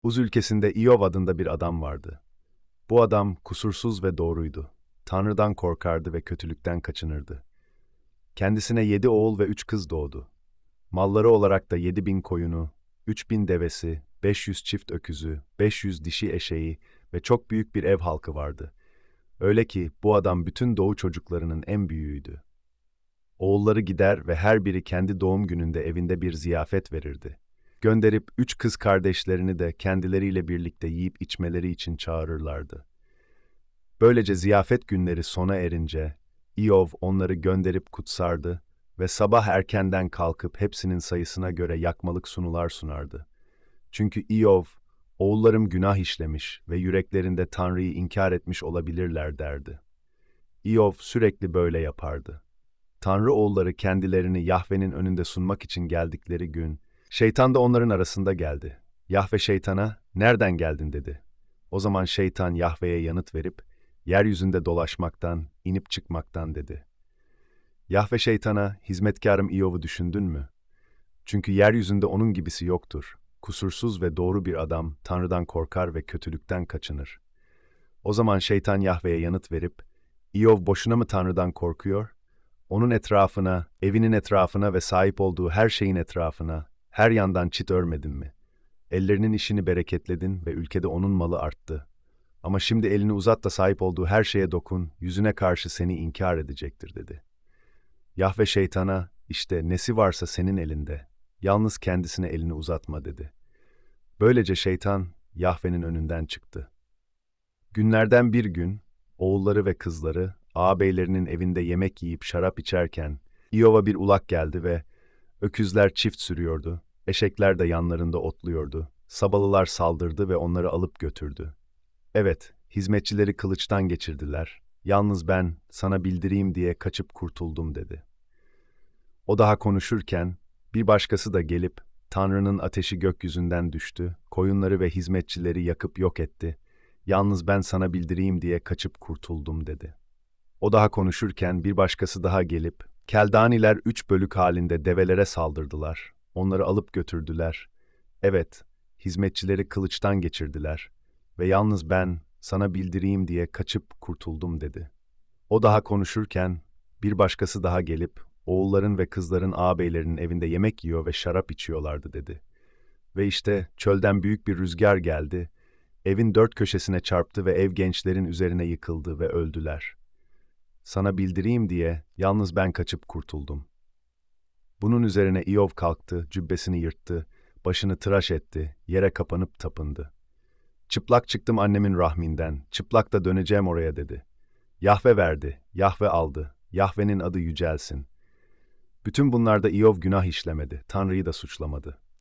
Uz ülkesinde İyov adında bir adam vardı. Bu adam kusursuz ve doğruydu. Tanrı'dan korkardı ve kötülükten kaçınırdı. Kendisine 7 oğul ve 3 kız doğdu. Malları olarak da 7.000 koyunu, 3.000 devesi, 500 çift öküzü, 500 dişi eşeği ve çok büyük bir ev halkı vardı. Öyle ki bu adam bütün doğu çocuklarının en büyüğüydü. Oğulları gider ve her biri kendi doğum gününde evinde bir ziyafet verirdi. Gönderip 3 kız kardeşlerini de kendileriyle birlikte yiyip içmeleri için çağırırlardı. Böylece ziyafet günleri sona erince, İyov onları gönderip kutsardı ve sabah erkenden kalkıp hepsinin sayısına göre yakmalık sunular sunardı. Çünkü İyov, oğullarım günah işlemiş ve yüreklerinde Tanrı'yı inkar etmiş olabilirler derdi. İyov sürekli böyle yapardı. Tanrı oğulları kendilerini Yahve'nin önünde sunmak için geldikleri gün, şeytan da onların arasında geldi. Yahve şeytana, "Nereden geldin?" dedi. O zaman şeytan Yahve'ye yanıt verip, "Yeryüzünde dolaşmaktan, inip çıkmaktan." dedi. Yahve şeytana, "Hizmetkarım İyov'u düşündün mü? Çünkü yeryüzünde onun gibisi yoktur. Kusursuz ve doğru bir adam, Tanrı'dan korkar ve kötülükten kaçınır." O zaman şeytan Yahve'ye yanıt verip, "İyov boşuna mı Tanrı'dan korkuyor? Onun etrafına, evinin etrafına ve sahip olduğu her şeyin etrafına, her yandan çit örmedin mi? Ellerinin işini bereketledin ve ülkede onun malı arttı. Ama şimdi elini uzat da sahip olduğu her şeye dokun, yüzüne karşı seni inkar edecektir." dedi. Yahve şeytana, "İşte nesi varsa senin elinde, yalnız kendisine elini uzatma." dedi. Böylece şeytan, Yahve'nin önünden çıktı. Günlerden bir gün, oğulları ve kızları, ağabeylerinin evinde yemek yiyip şarap içerken, İyov'a bir ulak geldi ve öküzler çift sürüyordu, eşekler de yanlarında otluyordu. Sabalılar saldırdı ve onları alıp götürdü. Evet, hizmetçileri kılıçtan geçirdiler. Yalnız ben, sana bildireyim diye kaçıp kurtuldum dedi. O daha konuşurken, bir başkası da gelip, Tanrı'nın ateşi gökyüzünden düştü, koyunları ve hizmetçileri yakıp yok etti. Yalnız ben sana bildireyim diye kaçıp kurtuldum dedi. O daha konuşurken bir başkası daha gelip, Keldaniler 3 bölük halinde develere saldırdılar. Onları alıp götürdüler. Evet, hizmetçileri kılıçtan geçirdiler. Ve yalnız ben sana bildireyim diye kaçıp kurtuldum dedi. O daha konuşurken bir başkası daha gelip, oğulların ve kızların ağabeylerinin evinde yemek yiyor ve şarap içiyorlardı dedi. Ve işte çölden büyük bir rüzgar geldi, evin 4 köşesine çarptı ve ev gençlerin üzerine yıkıldı ve öldüler. Sana bildireyim diye yalnız ben kaçıp kurtuldum. Bunun üzerine İyov kalktı, cübbesini yırttı, başını tıraş etti, yere kapanıp tapındı. "Çıplak çıktım annemin rahminden, çıplak da döneceğim oraya." dedi. Yahve verdi, Yahve aldı, Yahve'nin adı yücelsin. Bütün bunlarda İyov günah işlemedi, Tanrı'yı da suçlamadı.